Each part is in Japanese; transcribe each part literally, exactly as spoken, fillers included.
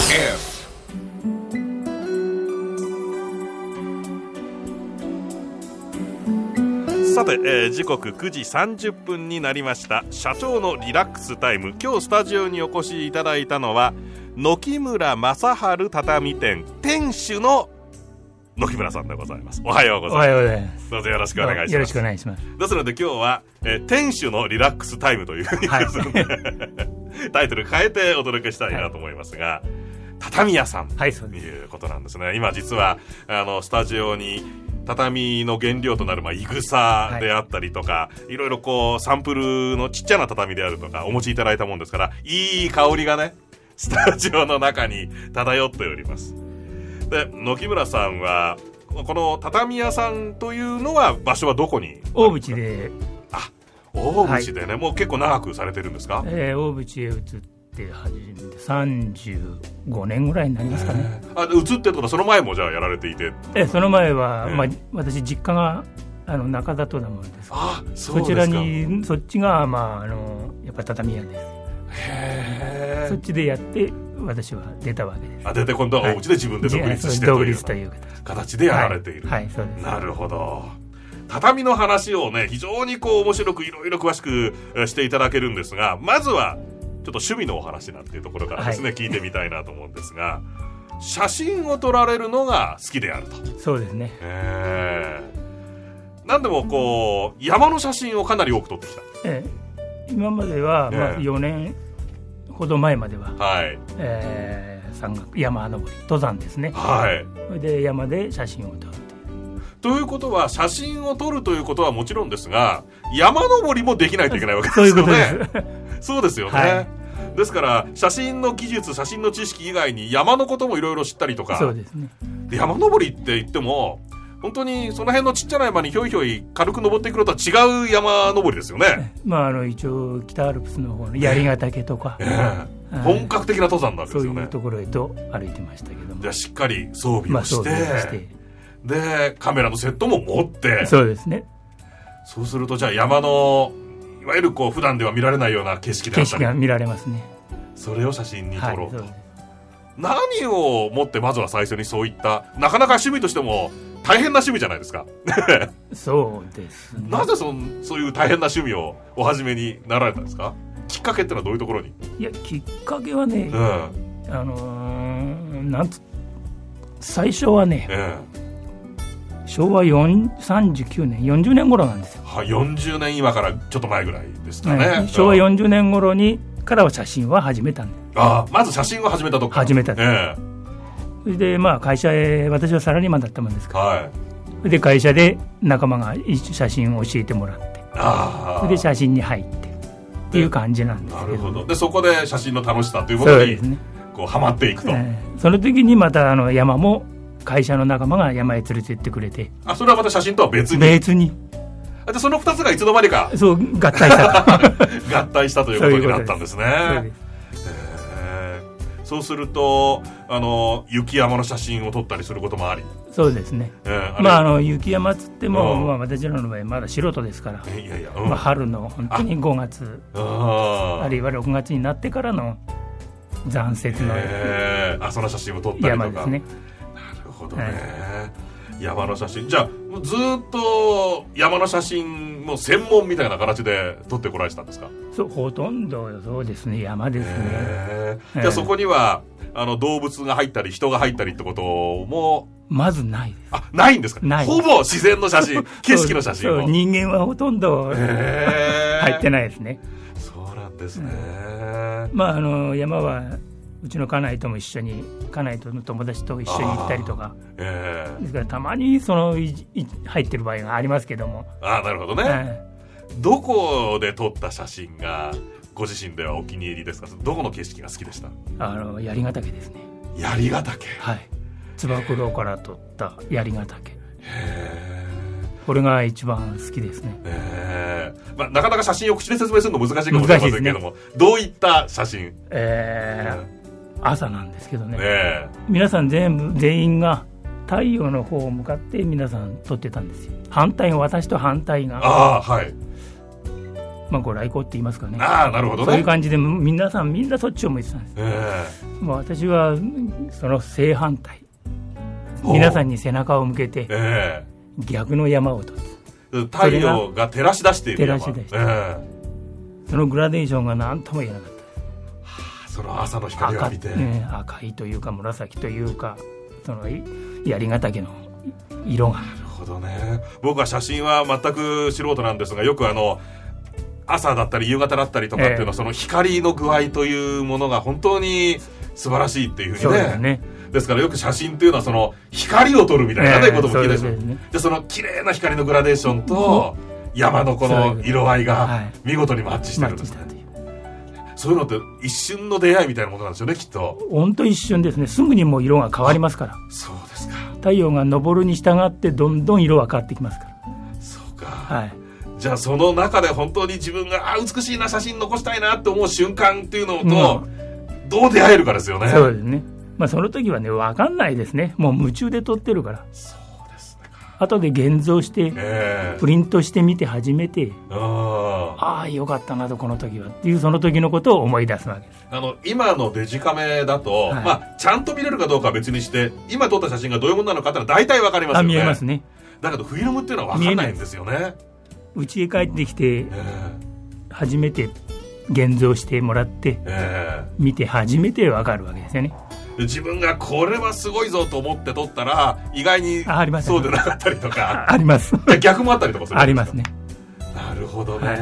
F。 さて、えー、時刻くじさんじゅっぷんになりました。社長のリラックスタイム。今日スタジオにお越しいただいたのは木村正春畳店店主の木村さんでございます。おはようございます。 おはようございます。 どうぞよろしくお願いします。 よろしくお願いします。 ですので今日は、えー、店主のリラックスタイムというふうにですね、はい、タイトル変えてお届けしたいなと思いますが、はい、畳屋さんということなんですね。はい、今実はあのスタジオに畳の原料となる、まあ、いぐさであったりとか、はい、いろいろこうサンプルのちっちゃな畳であるとかお持ちいただいたもんですから、いい香りがねスタジオの中に漂っております。で、木村さんはこの畳屋さんというのは場所はどこに？ 大淵で。 あ、大淵でね、はい、もう結構長くされてるんですか？ えー、大淵へ移って始めてさんじゅうごねんぐらいになりますかね。 あ、移ってとかその前もじゃあやられていて？ えー、その前は、えーまあ、私実家があの中里なものです。 あ、そうですか。 そちらにそっちが、まあ、あのやっぱり畳屋です。 へー。 そっちでやって私は出たわけです。 あ、出て今度はお家で自分で独立して、 はい、独立という形でやられている。 はい、はい、そうです。 なるほど。畳の話をね、非常にこう面白くいろいろ詳しくしていただけるんですが、まずはちょっと趣味のお話なんていうところからですね、はい、聞いてみたいなと思うんですが、写真を撮られるのが好きであると。 そうですね。 えー、なんでもこう山の写真をかなり多く撮ってきた。 えー、今までは、まあ、よねんほど前までは、 はい、 えー、山岳山登り登山ですね。 はい。 それで山で写真を撮るということは、写真を撮るということはもちろんですが、山登りもできないといけないわけですよね。 そういうことです。 そうですよね。はい、ですから写真の技術、写真の知識以外に山のこともいろいろ知ったりとか。 そうですね。 で、山登りって言っても本当にその辺のちっちゃな山にひょいひょい軽く登っていくのとは違う山登りですよね。 まあ、あの一応北アルプスの方の槍ヶ岳とか、 えーえー、本格的な登山なんですよね。 そういうところへと歩いてましたけども、 じゃあしっかり装備をして、 まあ、装備をしてでカメラのセットも持って。 そうですね。 そうするとじゃあ山のいわゆるこう普段では見られないような景色であったり、 景色が見られますね。 それを写真に撮ろうと、はい、 何をもってまずは最初にそういったなかなか趣味としても大変な趣味じゃないですか。 そうですね。 なぜそのそういう大変な趣味をお始めになられたんですか？きっかけってのはどういうところに？ いや、きっかけはね、うん、あのー、なんつ最初はね、ええ、しょうわさんじゅうきゅうねんよんじゅうねん頃なんですよ。 はよんじゅうねん今からちょっと前ぐらいですかね。 はい、しょうわよんじゅうねん頃にからは写真は始めたんです。 ああ、まず写真を始めたとこ始めたんです、 ええ、 それでまあ会社へ、私はサラリーマンだったもんですから、 はい、 それで会社で仲間が写真を教えてもらって、 あそれで写真に入ってっていう感じなんですけど。 なるほど。でそこで写真の楽しさというものにこうハマっていくと、 えー、その時にまたあの山も会社の仲間が山へ連れて行ってくれて。 あ、それはまた写真とは別に別に。 あ、じゃあそのふたつがいつの間にかそう合体した合体したということになったんですね。 そうです。 えー、そうするとあの雪山の写真を撮ったりすることもあり。 そうですね、えー、あまあ、あの雪山つっても、うんまあ、私らの場合まだ素人ですから、 いやいや、うんまあ、春の本当にごがつ あ, あるいはろくがつになってからの残雪の、 えー、あその写真を撮ったりとか。 山ですね。 なるほどね、はい、山の写真じゃあずっと山の写真も専門みたいな形で撮ってこられてたんですか？ そう、ほとんどそうですね、山ですね、 えー、じゃあそこにはあの動物が入ったり人が入ったりってこともまずないです。 あ、ないんですか？ ない。 ほぼ自然の写真景色の写真を。 そうそう、人間はほとんど、えー、入ってないですね。 そうなんですね、 うん、まああの山はうちの家内とも一緒に、家内との友達と一緒に行ったりとか、えー、ですからたまにそのいい入ってる場合がありますけども。 あ、なるほどね、えー、どこで撮った写真がご自身ではお気に入りですか？どこの景色が好きでした？ あの槍ヶ岳ですね。 槍ヶ岳、 はい、つば九郎から撮った槍ヶ岳、へー、これが一番好きですね。 へー、まあ、なかなか写真を口で説明するの難しいかもしれませんけども、ね、どういった写真？えー朝なんですけど ね, ね皆さん全部全員が太陽の方を向かって皆さん撮ってたんですよ。反対が私と反対が、 あ、はい、 まあ、ご来光って言いますかね。 ああ、なるほどね。 そういう感じで皆さんみんなそっちを向いてたんです、えー、もう私はその正反対、皆さんに背中を向けて、えー、逆の山を撮る。太陽が照らし出している山、 照らし出して、えー、そのグラデーションが何とも言えなかったです、 はあ、その朝の光を浴びて赤,、ね、赤いというか紫というか、その槍ヶ岳の色が。 なるほどね。僕は写真は全く素人なんですが、よくあの朝だったり夕方だったりとかっていうのは、えー、その光の具合というものが本当に素晴らしいっていうふうに ね, そうですね。 ですからよく写真っていうのはその光を撮るみたいな、ね、えー、ことも聞いたりする。で、ね、その綺麗な光のグラデーションと山のこの色合いが見事にマッチしてるんですね。そういうのって一瞬の出会いみたいなものなんですよね、きっと。 本当一瞬ですね。すぐにもう色が変わりますから。 そうですか。 太陽が昇るに従ってどんどん色は変わってきますから。 そうか、 はい。じゃあその中で本当に自分があ美しいな写真残したいなって思う瞬間っていうのと、うん、どう出会えるかですよね。 そうですね。まあ、その時はね分かんないですね。もう夢中で撮ってるから。 そうですね。 後で現像して、えー、プリントしてみて初めて、ああよかったなとこの時はっていうその時のことを思い出すわけです。 あの今のデジカメだと、はい、まあ、ちゃんと見れるかどうかは別にして今撮った写真がどういうものなのかってのは大体分かりますよね。 あ見えますね。 だけどフィルムっていうのは分かんないんですよね。 家へ帰ってきて、えー、初めて現像してもらって、えー、見て初めて分かるわけですよね。 自分がこれはすごいぞと思って撮ったら意外にそうでなかったりとかあります逆もあったりとかするんですか。 ありますね。 なるほどね、はい、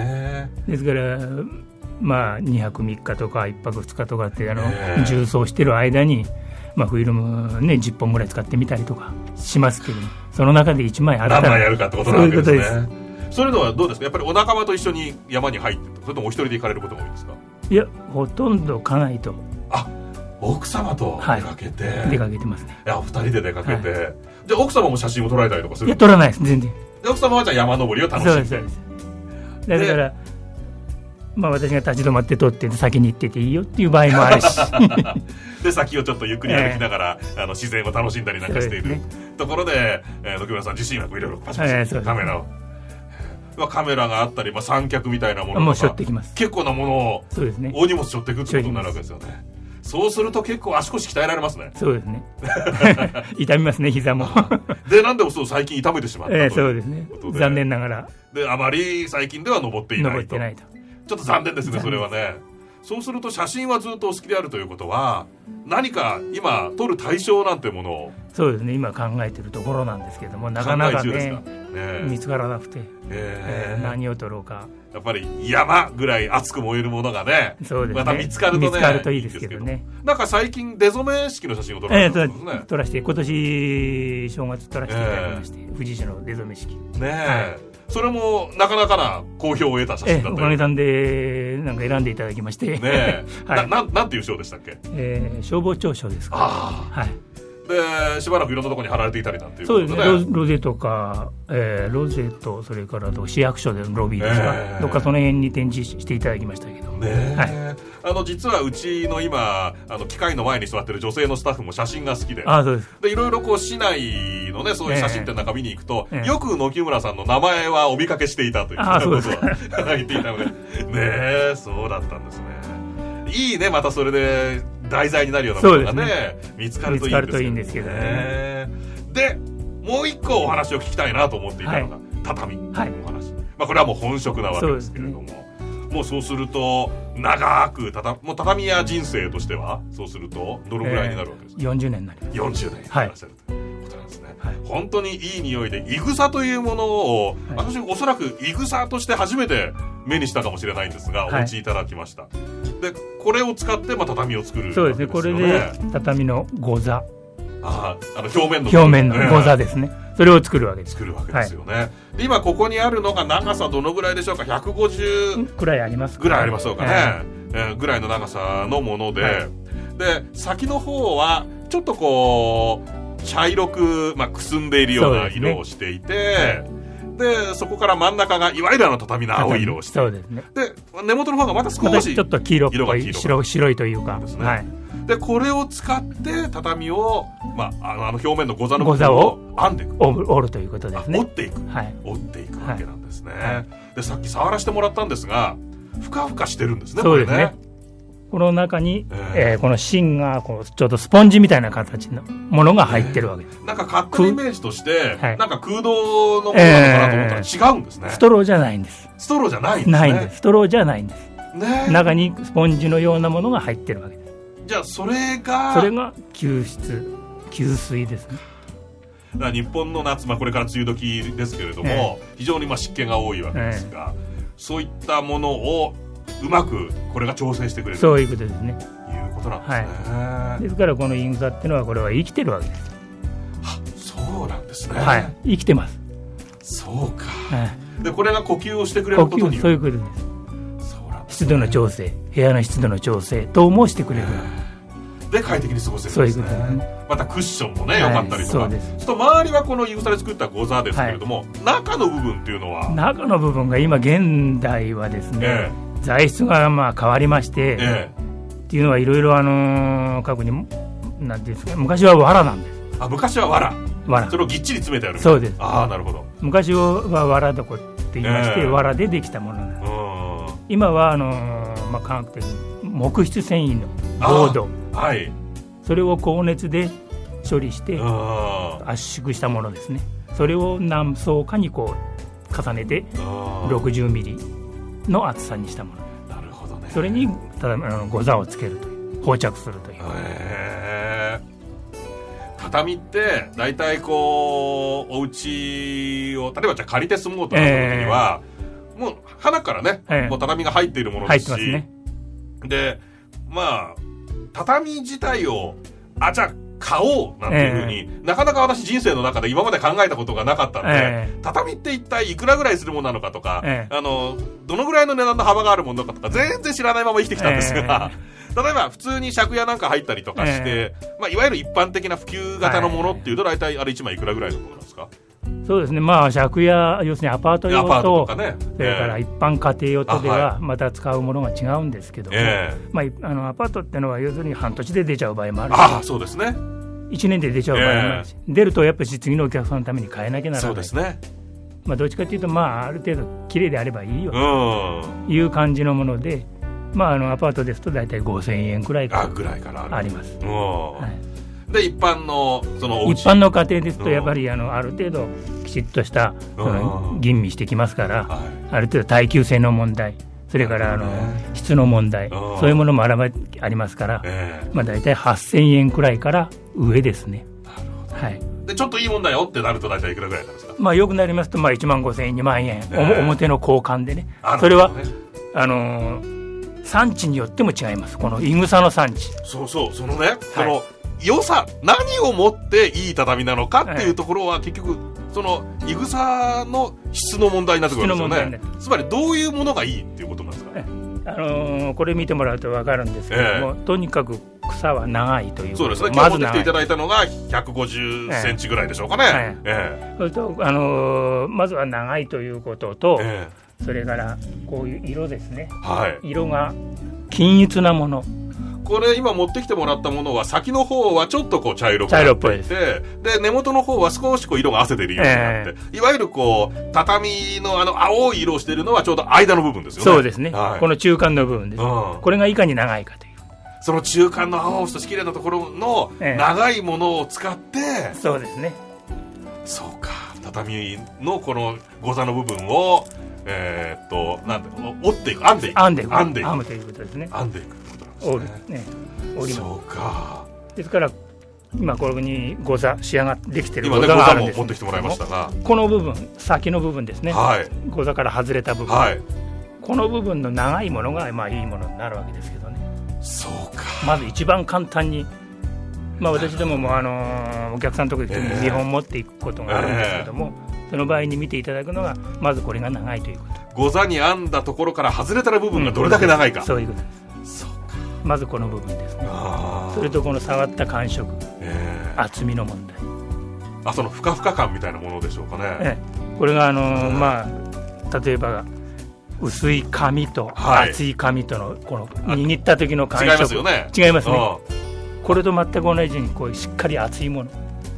ですからまあにはくみっかとかいっぱくふつかとかってあの、えー、重装してる間に、まあ、フィルム、ね、じゅっぽんぐらい使ってみたりとかしますけど、その中でいちまいあったら何枚やるかってことなわけですね。 そういうことです。 そういうのはどうですか。やっぱりお仲間と一緒に山に入ってそれともお一人で行かれることが多いんですか。 いやほとんど家内と。 あ奥様と出かけて、はい、 出かけてますね。 いやお二人で出かけて、はい、じゃあ奥様も写真を撮られたりとかする。 いや撮らないです全然。 で奥様はじゃあ山登りを楽しんで。 そうですそうです。だからまあ私が立ち止まって撮って先に行ってていいよっていう場合もあるしで先をちょっとゆっくり歩きながら、えー、あの自然を楽しんだりなんかしている、ね、ところで、えー、野木村さん自身はいろいろパシパシ、えー、カメラをカメラがあったり、まあ、三脚みたいなものとかもう背負ってきます。 結構なものをそうですね。 大荷物背負っていくってことになるわけですよね。そうすると結構足腰鍛えられますね。 そうですね痛みますね膝もでなんでもそう最近痛めてしまったという、 えー、そうですね。残念ながらであまり最近では登っていないと。 登ってないとちょっと残念ですねそれはね。そうすると写真はずっとお好きであるということは何か今撮る対象なんてものを。 そうですね今考えてるところなんですけどもなかなか ね, ね見つからなくて、えーえー、何を撮ろうか。 やっぱり山ぐらい熱く燃えるものが ね, そうですねまた見つかるとね見つかるといいですけどね。 なんか最近出初め式の写真を撮られたんですね、 えー、撮らせて今年正月撮らせていただきまして、えー、富士市の出初め式ねえ、はい、それもなかなかな好評を得た写真だったよ。 おかげさんでなんか選んでいただきましてねはい、な, な, なんていう賞でしたっけ。 えー、消防庁賞ですか。 あ、 はい。 でしばらくいろんなところに貼られていたりなんていうことで、ね、 そうですね ロ, ロゼとか、えー、ロゼとそれから市役所でのロビーですか、えー、どっかその辺に展示していただきましたけどね、はい、あの実はうちの今あの機械の前に座ってる女性のスタッフも写真が好きで、 あそうです。 でいろいろこう市内のねそういう写真展なんか見に行くと、えー、よく野木村さんの名前はお見かけしていたということは言っていたのでねえそうだったんですね。いいねまたそれで題材になるようなものが ね, ね見つかるといいんですけど ね, ねでもう一個お話を聞きたいなと思っていたのが、はい、畳のお話、はいまあ、これはもう本職なわけですけれども、ね、もうそうすると長くたたもう畳屋人生としてはそうするとどのぐらいになるわけですか。 えー、よんじゅうねんになります。 よんじゅうねんにならっしゃるということなんですね、はい、本当にいい匂いでいぐさというものを、はい、私おそらくいぐさとして初めて目にしたかもしれないんですが、はい、お持ちいただきました。でこれを使って、まあ、畳を作る、ね、 そうですね。これで畳のゴザ、 ああの表面の表面のゴザですね、えー、それを作るわけです。 作るわけですよね、はい、で今ここにあるのが長さどのぐらいでしょうか。ひゃくごじゅうぐらいありますか、ね、 ぐらいありますかね、えーえー、ぐらいの長さのもので、はい、で先の方はちょっとこう茶色く、まあ、くすんでいるような色をしていて、でそこから真ん中がいわゆるあの畳の青い色をして、 そうですね。 で根元の方がまた少しちょっと黄色っぽい白, 白いというかですね、はい、 でこれを使って畳を、まあ、あのあの表面のゴザの部分を編んでいく、 折るということですね。 折っていく、 はい、 折っていくわけなんですね、はい、でさっき触らせてもらったんですがふかふかしてるんですね。 そうですね。この中に、えーえー、この芯がこうちょっとスポンジみたいな形のものが入ってるわけです。 えー、なんか勝手なイメージとして、はい、なんか空洞のものなのかなと思ったら違うんですね。 えー、ストローじゃないんです。 ストローじゃないんですね。 ないんです。ストローじゃないんです、ね、中にスポンジのようなものが入ってるわけです。 じゃあそれがそれが吸湿吸水ですね。 だから日本の夏、まあ、これから梅雨時ですけれども、えー、非常にまあ湿気が多いわけですが、えー、そういったものをうまくこれが調整してくれる、 そういうことですね。 いうことなんですね。 はい、ですからこのイングサっていうのはこれは生きてるわけです。 あ、そうなんですね。 はい、生きてます。 そうか、 はい、 でこれが呼吸をしてくれることによる。 そういうことです。そうなんですね。湿度の調整、部屋の湿度の調整等もしてくれる、 で快適に過ごせるんですね。 そういうことですね。 またクッションもね、良、はい、かったりとか。そうです。ちょっと周りはこのイグサで作ったゴザですけれども、はい、中の部分っていうのは中の部分が今現代はですね、えー、材質がまあ変わりまして、えー、っていうのはいろいろあのー、過去になんていうんですか、昔は藁なんです。 あ、昔は藁。 藁。 それをぎっちり詰めてある。 そうです。 ああ、なるほど。 昔は藁床って言いまして、えー、藁でできたものなんです。今はあのー、まあ、科学的に木質繊維のボード、 はい、それを高熱で処理して圧縮したものですね。それを何層かにこう重ねてろくじゅうミリの厚さにしたもの。 なるほどね。 それにただあのゴザをつけるという、包着するという。 へー。畳って大体こうお家を例えばじゃあ借りて住もうとなった時には、えー、もう花からね、えー、もう畳が入っているものですし、入ってますね。でまあ畳自体をあじゃあ買おうなんていうふうに、えー、なかなか私人生の中で今まで考えたことがなかったんで、えー、畳って一体いくらぐらいするものなのかとか、えー、あのどのぐらいの値段の幅があるものなのかとか全然知らないまま生きてきたんですが、えー、例えば普通に借家なんか入ったりとかして、えーまあ、いわゆる一般的な普及型のものっていうと大体あれいちまいいくらぐらいのものなんですか？ そうですね、まあ、借家、要するにアパート用 と, とか、ね、それから一般家庭用とではまた使うものが違うんですけども、えーまあ、あのアパートっていうのは要するに半年で出ちゃう場合もあるし、 あそうですね、 いちねんで出ちゃう場合もあるし、えー、出るとやっぱり次のお客さんのために変えなきゃならない。 そうですね、 まあ、どっちかというと、まあ、ある程度きれいであればいいよという感じのもので、まあ、あのアパートですと大体ごせんえんくらいからあります。はい、で一般のそのお家一般の家庭ですとやっぱりあのある程度きちっとしたその吟味してきますから、はい、ある程度耐久性の問題、それからあの質の問題、そういうものもありますから、えーまあ、大体はっせんえんくらいから上ですね。 なるほど、 はい、 でちょっといいもんだよってなると大体いくらぐらいなんですか？ まあ、よくなりますとまあいちまんごせんえんにまんえん、えー、表の交換でね、それはあのー、産地によっても違います。このいぐさの産地、 そうそう、そのね、はい、その良さ、何をもっていい畳なのかっていうところは結局そのいぐさの質の問題になってくるんですよね。つまりどういうものがいいっていうことなんですか？ あのー、これ見てもらうと分かるんですけども、えー、とにかく草は長いということ。 そうですね、今日持ってきていただいたのがひゃくごじゅっセンチぐらいでしょうかね。えーえー、それと、あのー、まずは長いということと、えー、それからこういう色ですね、はい、色が均一なもの。 これ今持ってきてもらったものは先の方はちょっとこう茶色くなっていて、で根元の方は少しこう色が褪せているようになって、えー、いわゆるこう畳 の, あの青い色をしているのはちょうど間の部分ですよね。 そうですね、はい、この中間の部分です、うん、これがいかに長いかという、 その中間の青としきれいなところの長いものを使って、えー、そうですね。 そうか、畳のこのゴザの部分をえー、っとなんて折っていく、編んでいく、 編んでいく、 編んでいく、 編むということですね。 編んでいく折るね、折りそうか。 ですから今これにゴザ仕上がってできてるゴザがあるんですけど、今ねゴザも持ってきてもらいましたが、 この部分、先の部分ですね、はい、ゴザから外れた部分、はい、この部分の長いものがまあいいものになるわけですけどね。 そうか。 まず一番簡単に、まあ、私どももあのお客さんのところに見本持っていくことがあるんですけども、えー、その場合に見ていただくのがまずこれが長いということ。 ゴザに編んだところから外れた部分がどれだけ長いか、 うん、そういうことです。そうか、まずこの部分ですね。それとこの触った感触、えー、厚みの問題、 あ、そのふかふか感みたいなものでしょうかね。 えー、これがあのーまあ、例えば薄い紙と厚い紙とのこの握った時の感触、 違いますよね。 違いますね。これと全く同じようにこうしっかり厚いもの、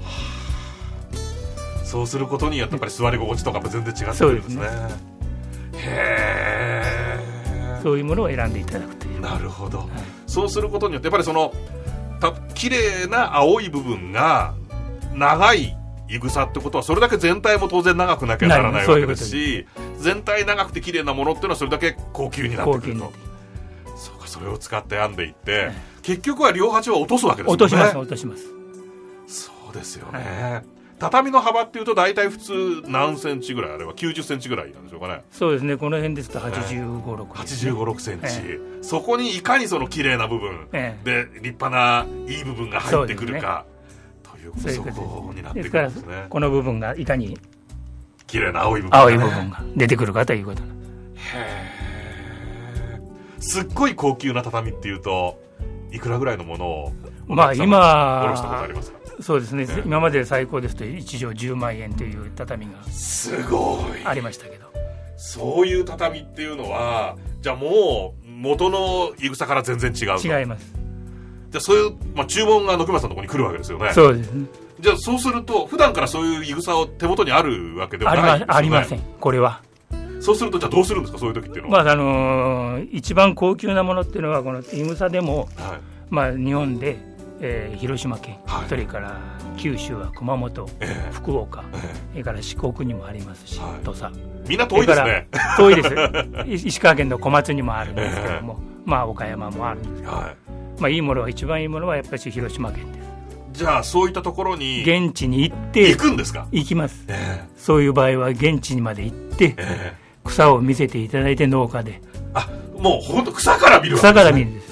そうすることによってやっぱり座り心地とかも全然違ってくるんですね。へそういうものを選んでいただくという。 なるほど、はい、そうすることによってやっぱりそのた綺麗な青い部分が長いいぐさってことはそれだけ全体も当然長くなきゃならないわけですし、全体長くて綺麗なものっていうのはそれだけ高級になってくると。そうか、それを使って編んでいって、はい、結局は両端は落とすわけですよね。 落とします落とします。 そうですよね、はい、畳の幅っていうと大体普通何センチぐらいあればきゅうじゅっセンチぐらいなんでしょうかね。 そうですね、この辺ですとはちじゅうご、ろく、ね、 はちじゅうご、ろくセンチ、ええ、そこにいかにその綺麗な部分、ええ、で立派ないい部分が入ってくるかということ、そこになってくるんですね。 ですからこの部分がいかに綺麗な青い部分が、 ね、青い部分が出てくるかということなんです。 へー、すっごい高級な畳っていうといくらぐらいのものをまあ今下ろしたことありますか？ そうですね、ええ、今まで最高ですといち畳じゅうまんえんという畳がすごいありましたけど、 そういう畳っていうのはじゃあもう元のいぐさから全然違うと。 違います。 じゃあそういう、まあ、注文が野木村さんのところに来るわけですよね。 そうですね。 じゃあそうすると普段からそういういぐさを手元にあるわけではないんですよね。 ありません、これは。 そうするとじゃあどうするんですか、そういう時っていうのは。 まああのー、一番高級なものっていうのはこのいぐさでも、はい、まあ、日本で、えー、広島県、はい、それから九州は熊本、えー、福岡、えー、それから四国にもありますし、はい、土佐、 みんな遠いですね。 遠いです石川県の小松にもあるんですけども、えー、まあ岡山もあるんですけど、はい、まあ、いいものは一番いいものはやっぱり広島県です。 じゃあそういったところに現地に行って行くんですか？ 行きます、 えー、 そういう場合は現地にまで行って、えー、草を見せていただいて、農家で、 あ、もう本当草から見るわけですね。 草から見るんです。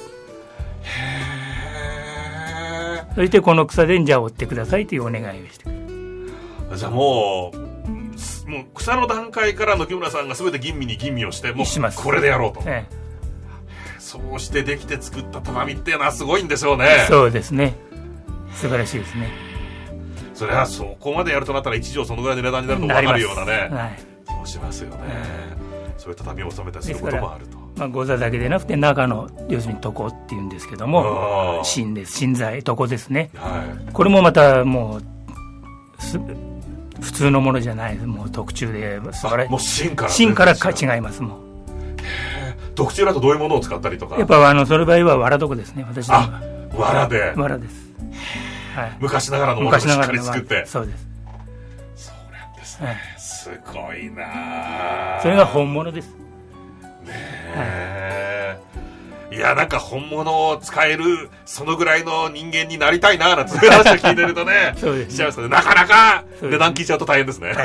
へー。そしてこの草でじゃあ折ってくださいというお願いをしてくる。 じゃあもうもう草の段階から野木村さんが全て吟味に吟味をして、もうこれでやろうと、ええ、そうしてできて作った畳っていうのはすごいんでしょうね。 そうですね、素晴らしいですね。 それはそこまでやるとなったら一畳そのぐらいの値段になると分かるようなね、はい、そうしますよね、うん、そういう畳を収めたりすることもあると。 まあ、ゴザだけでなくて中の要するに床っていうんですけども、芯です、芯材、床ですね、はい、これもまたもうす普通のものじゃない、もう特注で素晴らしい。 もう芯から芯からか違います。もん特注だとどういうものを使ったりとか。 やっぱあのその場合は藁床ですね、私は。あ、 藁で。 藁です、はい、 昔ながらのものをしっかり作って。 そうです。 そうなんですね、はい、すごいな。 それが本物ですねえ、はい、いや、なんか本物を使えるそのぐらいの人間になりたいななんて話を聞いてるとねそうですね、 しちゃいますね。なかなか値段聞いちゃうと大変ですね、はい、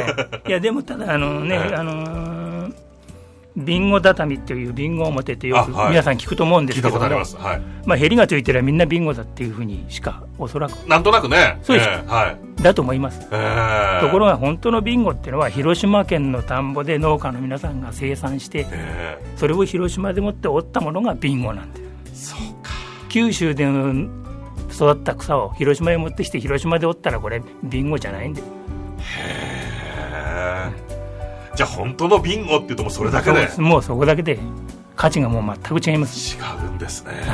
いやでもただあのね、はい、あのービンゴ畳っていうビンゴ表ってよく皆さん聞くと思うんですけども、はい、聞いたことあります、はい、まあ、ヘリがついてればみんなビンゴだっていうふうにしかおそらくなんとなくね、 そうです、 えーはい、 だと思います、 えー、 ところが本当のビンゴっていうのは広島県の田んぼで農家の皆さんが生産して、えー、それを広島でもって折ったものがビンゴなんです。 そうか。 九州で育った草を広島へ持ってきて広島で折ったらこれビンゴじゃないんで。へー、じゃあ本当のビンゴっていうともうそれだけで、 もうそこだけで価値がもう全く違います。 違うんですね、はい、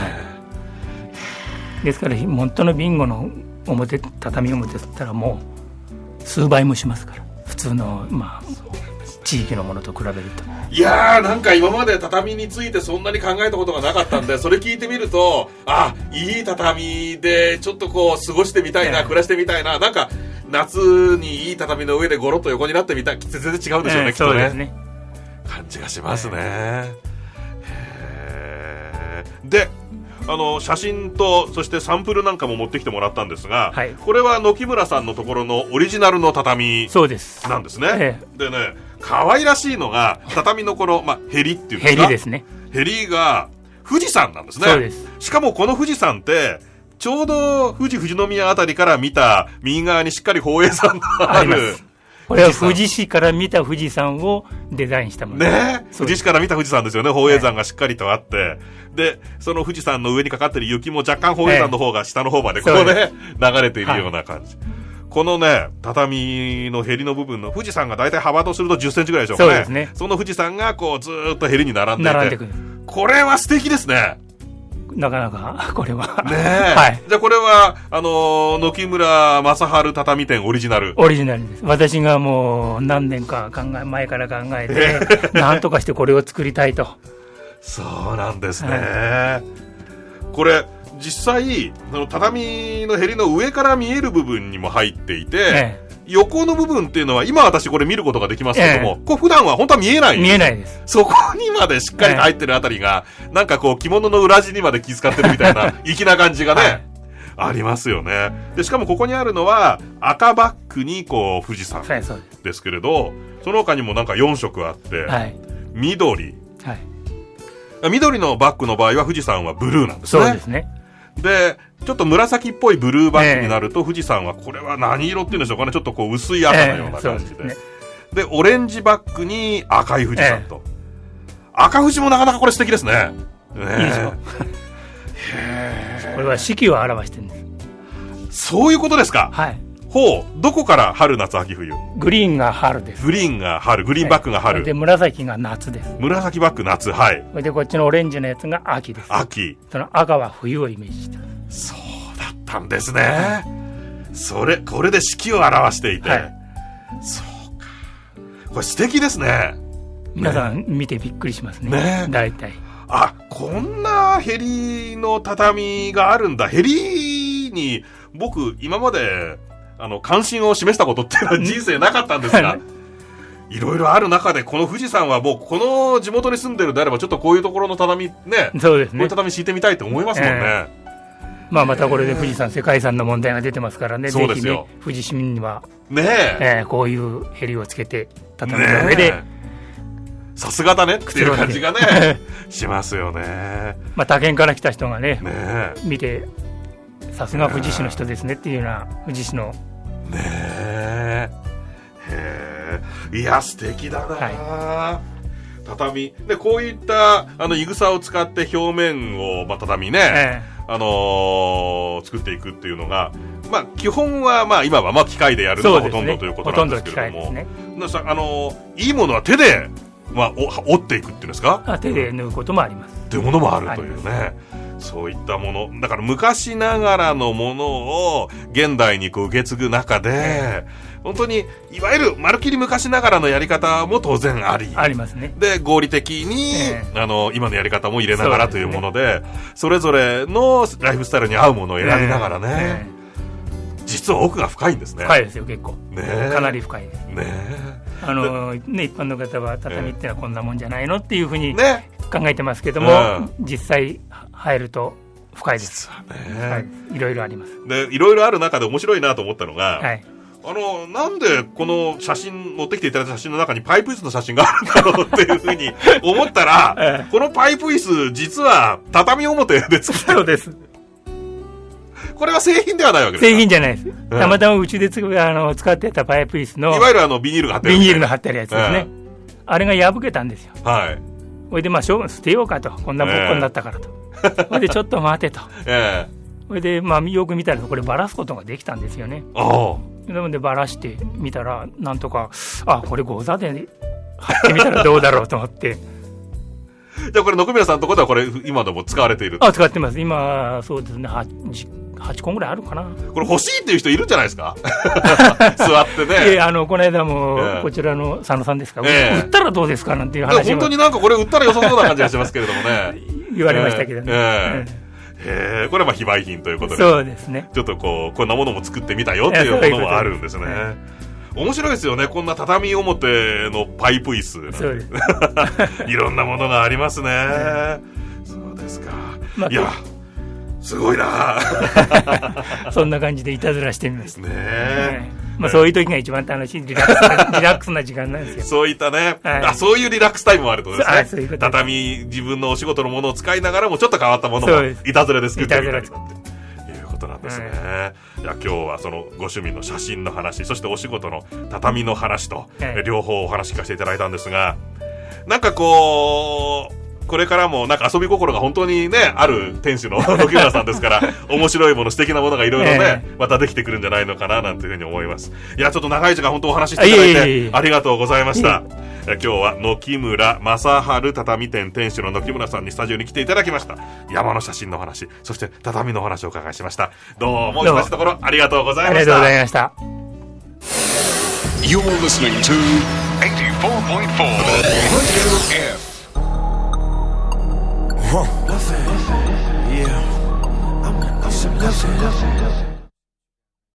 ですから本当のビンゴの表、畳表だったらもう数倍もしますから、普通の、まあ、地域のものと比べると。 いやー、なんか今まで畳についてそんなに考えたことがなかったんでそれ聞いてみると、あ、いい畳でちょっとこう過ごしてみたいな、暮らしてみたいな、なんか夏にいい畳の上でゴロッと横になってみたい、全然違うんでしょうね、えー、きっとね。そうですね、感じがしますね、えー、で、あの写真とそしてサンプルなんかも持ってきてもらったんですが、はい、これは野木村さんのところのオリジナルの畳なんですね。えー、でね、可愛らしいのが畳のこの、まあ、ヘリっていうんですか、 ヘリですね。 ヘリが富士山なんですね。 そうです。 しかもこの富士山ってちょうど富士富士宮あたりから見た右側にしっかり宝永山がある。 これは富士市から見た富士山をデザインしたものね。富士市から見た富士山ですよね。宝永山がしっかりとあって、はい、でその富士山の上にかかってる雪も若干宝永山の方が下の方までこうね、流れているような感じ、はい、このね畳のヘリの部分の富士山がだいたい幅とするとじゅっセンチぐらいでしょうかね。そうですね。その富士山がこうずーっとヘリに並んでいて、並んでくる。これは素敵ですね。 なかなかこれはねえ、はい、じゃあこれはあの野木村正治畳店オリジナル。 オリジナルです。私がもう何年か考え前から考えてなんとかしてこれを作りたいとそうなんですね、はい、これ実際その畳のへりの上から見える部分にも入っていて、ええ、横の部分っていうのは今私これ見ることができますけども、ええ、こう普段は本当は見えないんです。 見えないです。 そこにまでしっかり入ってるあたりが、ええ、なんかこう着物の裏地にまで気遣ってるみたいな粋な感じがね、はい、ありますよね。でしかもここにあるのは赤バックにこう富士山ですけれど、はい、その他にもなんかよん色あって、はい、緑、はい、緑のバックの場合は富士山はブルーなんですね。 そうですね。 でちょっと紫っぽいブルーバックになると、えー、富士山はこれは何色っていうんでしょうかね、ちょっとこう薄い赤のような感じで、えー で, ね、でオレンジバックに赤い富士山と、えー、赤富士もなかなかこれ素敵ですね。ねいいですよこれは四季を表してるんです。 そういうことですか。 はい。 ほう、どこから春夏秋冬。 グリーンが春です。 グリーンが春、グリーンバックが春、はい、 で紫が夏です。 紫バック夏、はい。 でこっちのオレンジのやつが秋です。 秋。 その赤は冬をイメージした。 そうだったんですね、はい、それこれで四季を表していて、はい、そうか、これ素敵ですね。 皆さん見てびっくりしますね。ね、大体あ、こんなヘリの畳があるんだ。ヘリに僕今まであの関心を示したことっていうのは人生なかったんですがいろいろある中でこの富士山はもうこの地元に住んでるであればちょっとこういうところの畳ね、 そうですね、 こういう畳敷いてみたいと思いますもんね、えー、まあまたこれで富士山世界遺産の問題が出てますからね、ぜひね富士市民にはねえ、えー、こういうヘリをつけて畳の上で、 さすがだねっていう感じがねしますよね。 まあ他県から来た人が ね, ね見てさすが富士市の人ですねっていうような富士市のねえ、へえ、いや素敵だな、はい、畳でこういったあのいぐさを使って表面を、まあ、畳ね、えーあのー、作っていくっていうのが、まあ、基本は、まあ、今はまあ機械でやるのがほとんどということなんですけれども、ねね、あのー、いいものは手で、まあ、折っていくっていうんですか、 あ手で縫うこともありますっていうものもあるというね、そういったものだから昔ながらのものを現代にこう受け継ぐ中で本当にいわゆるまるっきり昔ながらのやり方も当然ありありますね。 で合理的に、えー、あの今のやり方も入れながらというもの で, そ, で、ね、それぞれのライフスタイルに合うものを選びながらね、えー、実は奥が深いんですね。 深いですよ結構、ね、かなり深いですね。 あのね、一般の方は畳ってのはこんなもんじゃないのっていうふうに考えてますけども、ね、実際入ると深いです。ね、はい、いろいろあります。 でいろいろある中で面白いなと思ったのが、 はい、 あのなんでこの写真持ってきていただいた写真の中にパイプ椅子の写真があるんだろうっていうふうに思ったら、ええ、このパイプ椅子実は畳表で作ってる。 そうです。 これは製品ではないわけですか？ 製品じゃないです。うん、たまたまうちでつあの使ってたパイプ椅子のいわゆるあのビニールが貼ってあるビニールの貼ってあるやつですね、うん、あれが破けたんですよ。 はい。 それでまあ捨てようかと、こんなぼっこになったからと、えー、それでちょっと待てと、えー、それでまあよく見たらこれバラすことができたんですよね。 あなのでバラしてみたらなんとかあこれゴザで貼ってみたらどうだろうと思ってじゃあこれ野組さんのところではこれ今でも使われている？ あ使ってます。今そうですね はち, はちこぐらいあるかな。 これ欲しいっていう人いるんじゃないですか座ってね。 いやあのこの間も、えー、こちらの佐野さんですか、えー、売ったらどうですかなんていう話も本当になんかこれ売ったら良さそうな感じがしますけれどもね言われましたけどね、えーえー、へーこれはまあ非売品ということでそうですね。 ちょっとこうこんなものも作ってみたよっていうものもあるんですね。面白いですよねこんな畳表のパイプ椅子。 そうですいろんなものがありますね。そうですか、まあ、いやすごいなそんな感じでいたずらしてみましたねえ、 まあ、そういう時が一番楽しいリラックスな、リラックスな時間なんですよ。 そういったね、はい、あそういうリラックスタイムもあるとですね。 そういうこと畳自分のお仕事のものを使いながらもちょっと変わったものもいたずらで作ってみたりということなんですね、はい、いや今日はそのご趣味の写真の話そしてお仕事の畳の話と、はい、両方お話聞かせていただいたんですがなんかこうこれからもなんか遊び心が本当にねある店主の野木村さんですから面白いもの素敵なものがいろいろね、えー、またできてくるんじゃないのかななんていうふうに思います。いやちょっと長い時間本当お話ししていただいてありがとうございました。今日は野木村正春畳店店主の野木村さんにスタジオに来ていただきました。山の写真の話そして畳のお話をお伺いしました。どうも忙しいところありがとうございました。 ありがとうございました。 You're listening to エイティーフォーポイントフォー Radio F Huh. Yeah. I'm gonna need some nothing.